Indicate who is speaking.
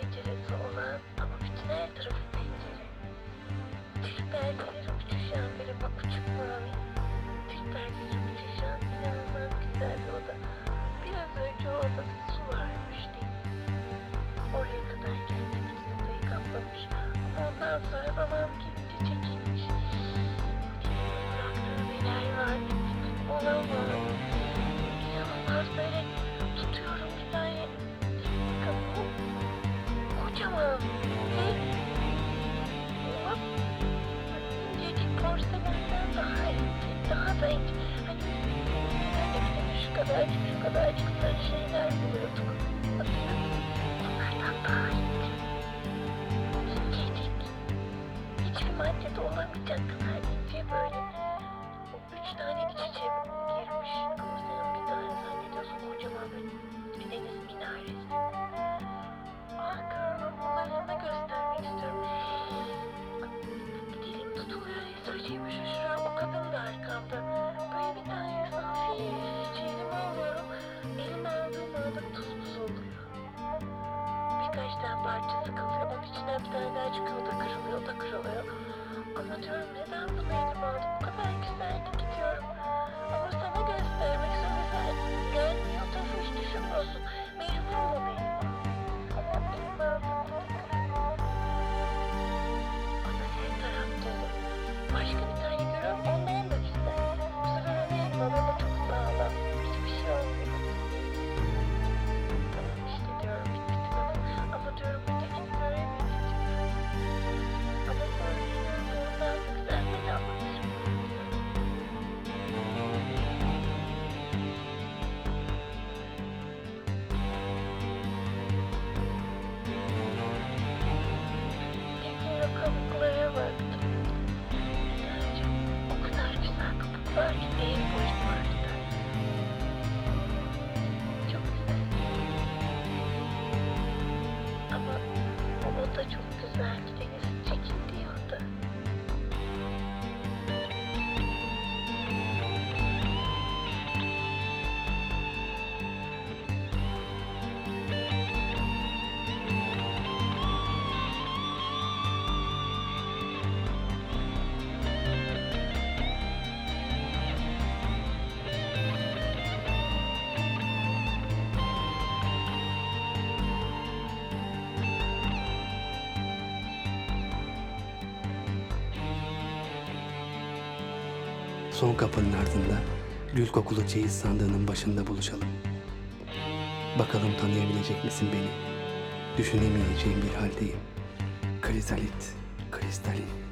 Speaker 1: penceresi olan ama bütün her tarafı pencere. Tül perdeleri uçuşan böyle uçuk mavi. Tül perdeleri uçuşan inanılmaz güzel bir oda. Biraz önce o odada su varmış değil. Oraya kadar geldim, 2 odayı kaplamış. Ondan sonra babam gelince çekilmiş. Bıraktığı neler var, olamaz. İnanılmaz böyle tutuyorum bir tane kapı. Kocaman ve hop, incecik porselenden daha ince, daha da ince. Hani şu kadarcık sarı şeyler buluyorduk. Onlardan daha ince. İncecik. Hiçbir maddede olamayacak kadar ince böyle. 3 tane iç içe girmiş. Ama sen bir tane zannediyorsun kocaman bir deniz minaresi. Arkamı bunları sana göstermek istiyorum. Dilim tutuluyor ya, söyleyeyim şaşırıyorum. O kadın da arkamda. Böyle bir tane safi çiğnemi alıyorum. Elime aldığım anda tuz buz oluyor. Birkaç tane parçası kalıyor. Onun içinden bir tane daha çıkıyor. O da kırılıyor, o da kırılıyor. Ama diyorum neden bunu elime aldım? Bu kadar güzel ki gidiyorum. Ama sana göstermek sonra gelmiyor. Tabii hiç düşünmüyorsun. Mecbur mu benim? Ama elime aldım. Ama her taraf dolu. Başka bir tane görüyorum. Ondan da güzel. Bu sefer onu elime alama çok sağlam. Hiçbir şey olmuyor. Tamam işte diyorum bitti tamam. Ama diyorum ötekini göremeyeceğim. Ama sonra düşünüyorum ondan da güzel beni anlatırım. Bir kere kabuklara baktım. O kadar güzel kabuklar ki değil boyutlarda. Çok güzel. Ama o oda çok güzel. Denizin çekildiği oda.
Speaker 2: Son kapının ardında gül kokulu çeyiz sandığının başında buluşalım. Bakalım tanıyabilecek misin beni? Düşünemeyeceğim bir haldeyim. Krizalit, kristalin.